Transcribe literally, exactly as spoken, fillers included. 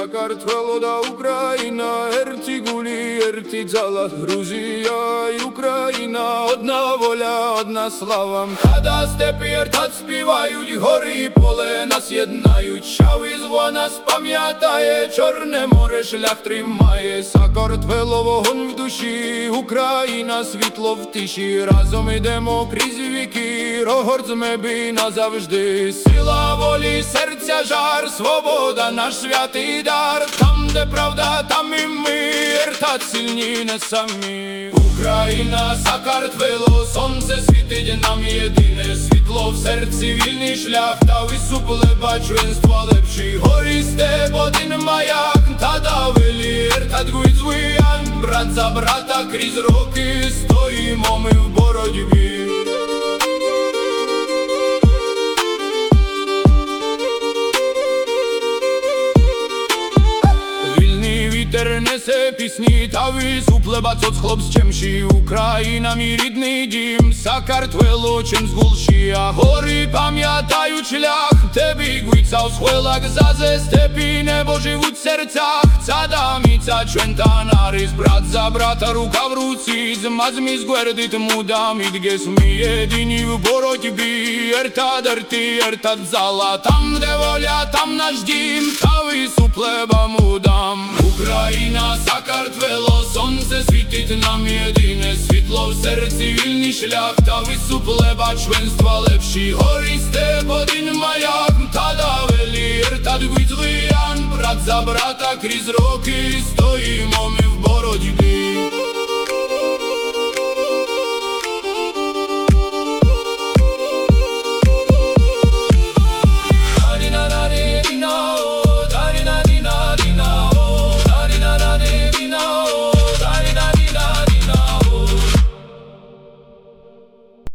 Сакартвело да Україна, ерті гулі, ерті дзала, Грузія й Україна, одна воля, одна слава. Та степи ертат співають, гори і поле нас єднають, шави зво нас пам'ятає, Чорне море шлях тримає. Сакартвело вогонь в душі, Україна світло в тиші, разом ідемо крізь віки, Рогород з меби назавжди. Сила волі, серця жар, свобода наш святий дар, там де правда, там і ми, ертат сильні не самі. Україна, Сакартвело, сонце світить нам єдине, світло в серці, вільний шлях, та висупле членства лепший, горі степ, один маяк, та давелі, ертат гуйцвиян, брат за брата крізь роки, стоїмо ми в боротьбі. Вітер несе пісні, та висупле бацот хлоп з чемші. Україна, мій рідний дім, Сакартвело, чим згулші, а гори пам'ятають шлях, тебі гуйца у схвилах, зазе степі небо живуть в серцях, ця даміця чвента нарис, брат за брата, рука в руці, змазмі згвердит мудам, ідгес ми єдині в боротьбі, ертат, ерти, ертат зала, там де воля, там наш дім, та висупле бамудам. Україна, Сакартвело, сонце світить нам єдине, світло в серці, вільний шлях, та висупле членства лепші, горі степ, один маяк, та давелі, ертат гуйцвиян, брат за брата крізь роки, стоїмо ми в боротьбі.